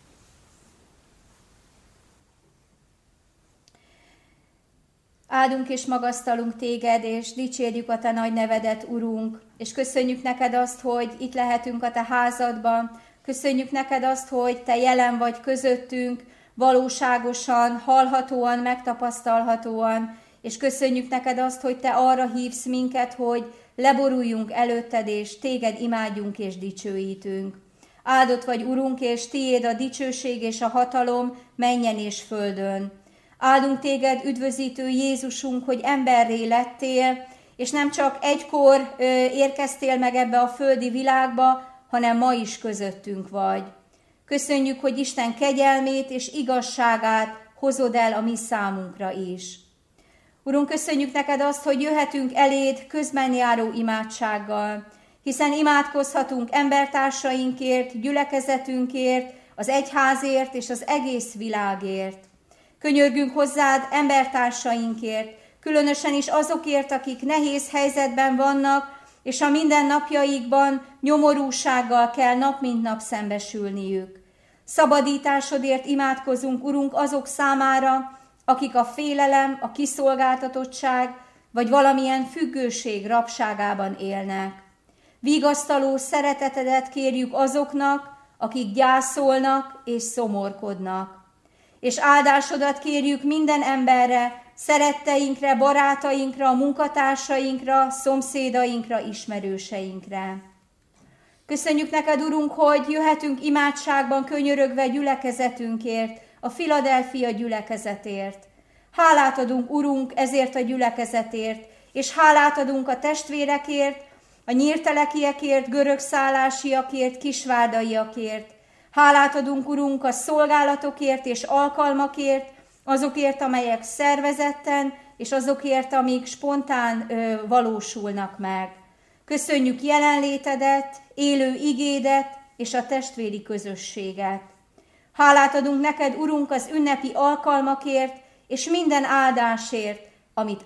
A: Áldunk és magasztalunk téged, és dicsérjük a te nagy nevedet, Urunk, és köszönjük neked azt, hogy itt lehetünk a te házadban, köszönjük neked azt, hogy te jelen vagy közöttünk, valóságosan, hallhatóan, megtapasztalhatóan, és köszönjük neked azt, hogy te arra hívsz minket, hogy leboruljunk előtted, és téged imádjunk és dicsőítünk. Áldott vagy, Urunk, és tiéd a dicsőség és a hatalom mennyen és földön. Áldunk téged, üdvözítő Jézusunk, hogy emberré lettél, és nem csak egykor érkeztél meg ebbe a földi világba, hanem ma is közöttünk vagy. Köszönjük, hogy Isten kegyelmét és igazságát hozod el a mi számunkra is. Urunk, köszönjük neked azt, hogy jöhetünk eléd közben járó imádsággal, hiszen imádkozhatunk embertársainkért, gyülekezetünkért, az egyházért és az egész világért. Könyörgünk hozzád embertársainkért, különösen is azokért, akik nehéz helyzetben vannak, és a mindennapjaikban nyomorúsággal kell nap mint nap szembesülniük. Szabadításodért imádkozunk, Urunk, azok számára, akik a félelem, a kiszolgáltatottság vagy valamilyen függőség rabságában élnek. Vigasztaló szeretetedet kérjük azoknak, akik gyászolnak és szomorkodnak. És áldásodat kérjük minden emberre, szeretteinkre, barátainkra, munkatársainkra, szomszédainkra, ismerőseinkre. Köszönjük neked, Urunk, hogy jöhetünk imádságban könyörögve gyülekezetünkért, a Philadelphia gyülekezetért. Hálát adunk, Urunk, ezért a gyülekezetért, és hálát adunk a testvérekért, a nyírtelekiekért, görögszállásiakért, kisvárdaiakért. Hálát adunk, Urunk, a szolgálatokért és alkalmakért, azokért, amelyek szervezetten, és azokért, amik spontán valósulnak meg. Köszönjük jelenlétedet, élő igédet és a testvéri közösséget. Hálát adunk neked, Urunk, az ünnepi alkalmakért, és minden áldásért, amit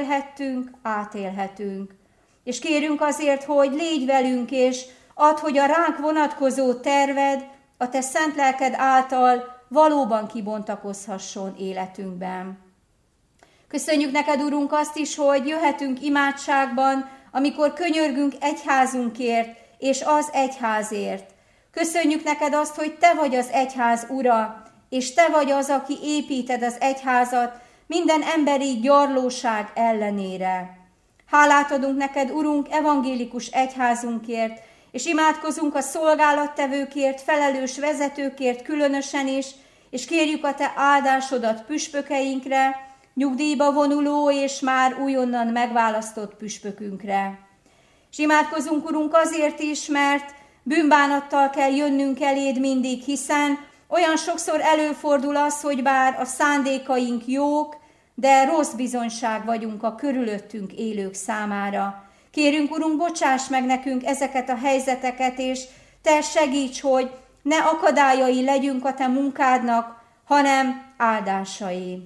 A: átélhetünk. És kérünk azért, hogy légy velünk, és add, hogy a ránk vonatkozó terved, a te szent lelked által valóban kibontakozhasson életünkben. Köszönjük neked, Urunk, azt is, hogy jöhetünk imádságban, amikor könyörgünk egyházunkért, és az egyházért. Köszönjük neked azt, hogy te vagy az egyház ura, és te vagy az, aki építed az egyházat minden emberi gyarlóság ellenére. Hálát adunk neked, Urunk, evangélikus egyházunkért, és imádkozunk a szolgálattevőkért, felelős vezetőkért különösen is, és kérjük a te áldásodat püspökeinkre, nyugdíjba vonuló és már újonnan megválasztott püspökünkre. És imádkozunk, Urunk, azért is, mert bűnbánattal kell jönnünk eléd mindig, hiszen olyan sokszor előfordul az, hogy bár a szándékaink jók, de rossz bizonyság vagyunk a körülöttünk élők számára. Kérünk, Urunk, bocsáss meg nekünk ezeket a helyzeteket, és te segíts, hogy ne akadályai legyünk a te munkádnak, hanem áldásai.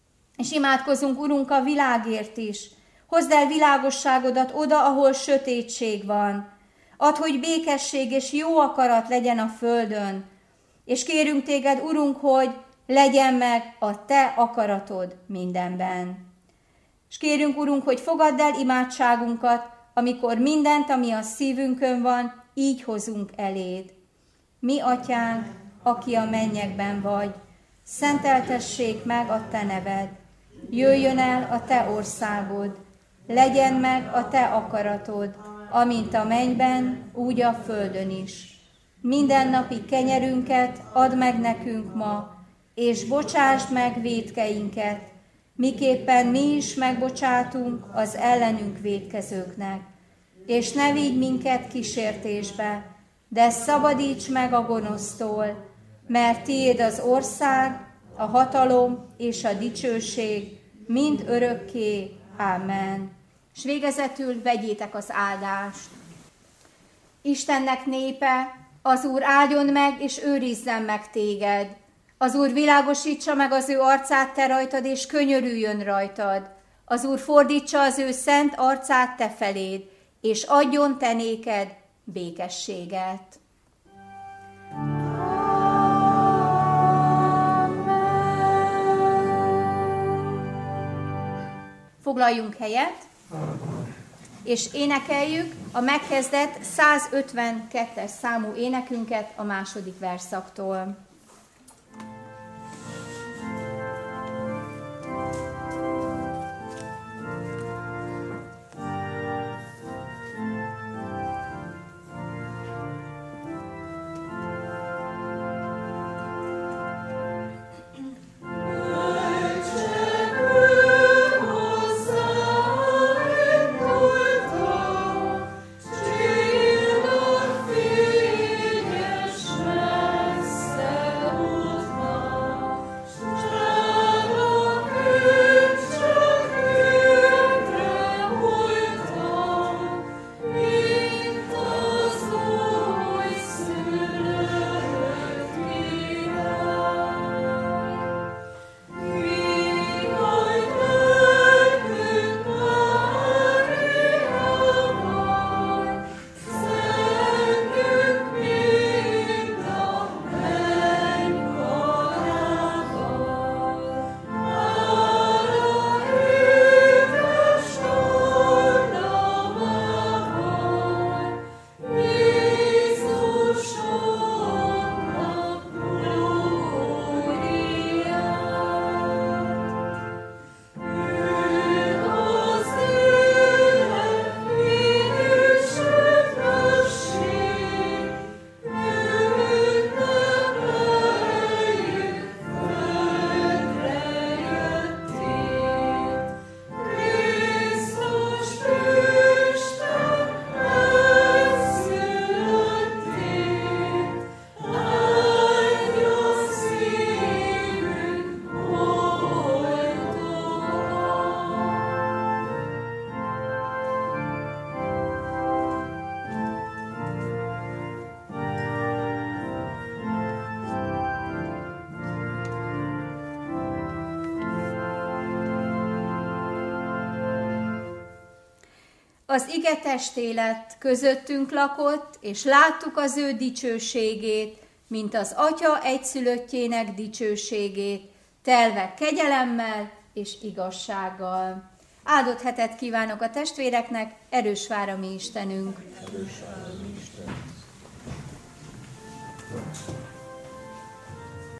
A: És imádkozunk, Urunk, a világért is. Hozd el világosságodat oda, ahol sötétség van. Add, hogy békesség és jó akarat legyen a földön. És kérünk téged, Urunk, hogy legyen meg a te akaratod mindenben. És kérünk, Urunk, hogy fogadd el imádságunkat, amikor mindent, ami a szívünkön van, így hozunk eléd. Mi, Atyánk, aki a mennyekben vagy, szenteltessék meg a te neved. Jöjjön el a te országod, legyen meg a te akaratod, amint a mennyben, úgy a földön is. Mindennapi kenyerünket add meg nekünk ma, és bocsásd meg vétkeinket, miképpen mi is megbocsátunk az ellenünk vétkezőknek. És ne vigy minket kísértésbe, de szabadíts meg a gonosztól, mert tiéd az ország, a hatalom és a dicsőség, mind örökké. Ámen. És végezetül vegyétek az áldást. Istennek népe, az Úr áldjon meg és őrizzen meg téged. Az Úr világosítsa meg az ő arcát te rajtad, és könyörüljön rajtad. Az Úr fordítsa az ő szent arcát te feléd, és adjon te néked békességet. Foglaljunk helyet, és énekeljük a megkezdett 152-es számú énekünket a második verszaktól. Az ige testé lett, közöttünk lakott, és láttuk az ő dicsőségét, mint az Atya egyszülöttjének dicsőségét, telve kegyelemmel és igazsággal. Áldott hetet kívánok a testvéreknek, erős vár a mi Istenünk!